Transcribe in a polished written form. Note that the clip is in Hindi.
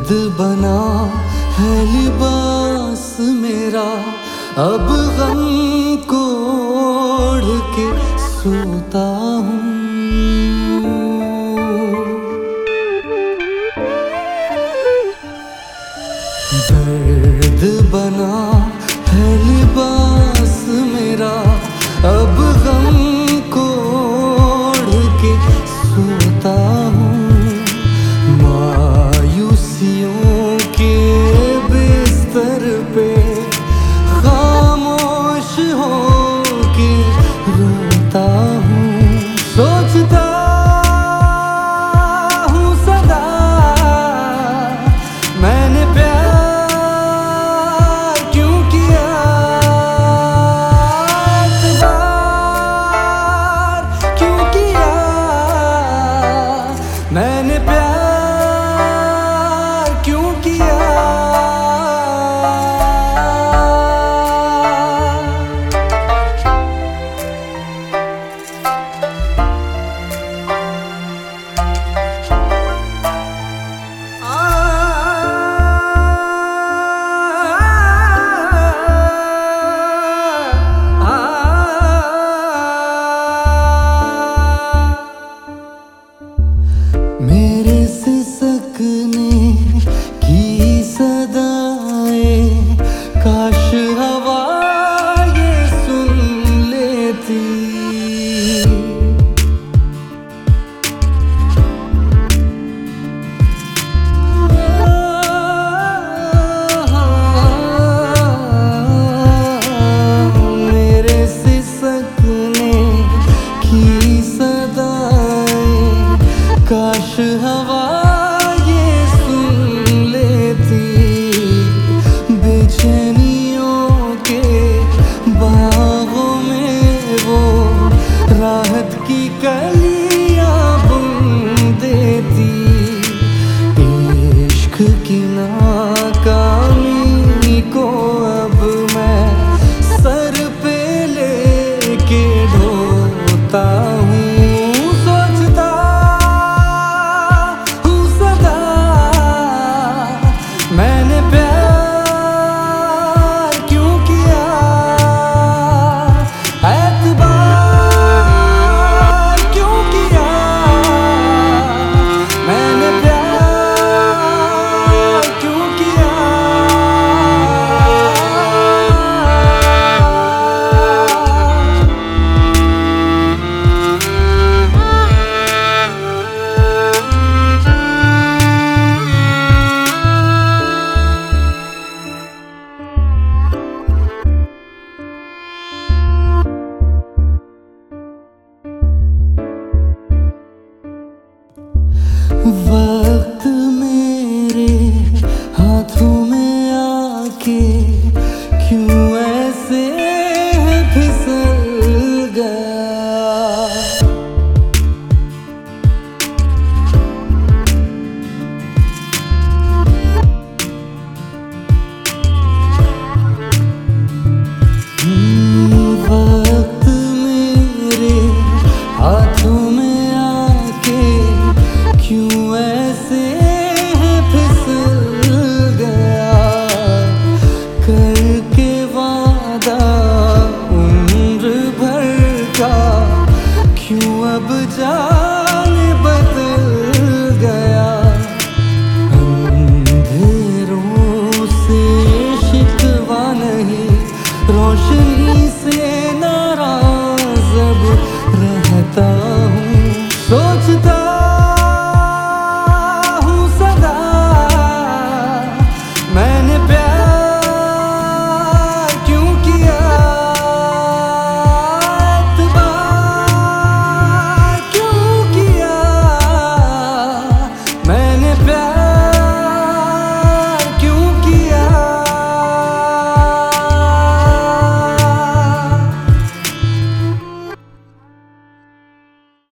दर्द बना है लिबास मेरा, अब गम को ओढ़ के सोता हूँ। दर्द बना है लिबास मेरा, अब गम को ओढ़ के सोता हूँ। मायूसियों के बिस्तर पे खामोश हो के रोता हूँ। सोचता हूँ सदा मैंने प्यार क्यों किया, एतबार क्यों किया, मैंने प्यार क्यों किया। मेरे सिसकने की सदाएं काश हवा ये सुन लेती। मेरे सिसकने की सदाएं काश हवा ये सुन लेती। बेचैनियों के बागों में वो राहत की कलियां बुन देती। इश्क की नाकामी को अब मैं सर पे लेके ढोता हूँ। मैंने प्यार क्यों किया, एतबार क्यों किया, मैंने प्यार क्यों किया। वक्त मेरे हाथों में आके क्यों ऐसे फिसल गया। वक्त मेरे हाथों में आके क्यों ऐसे फिसल गया। करके वादा उम्र भर का क्यों अब जाने बदल गया।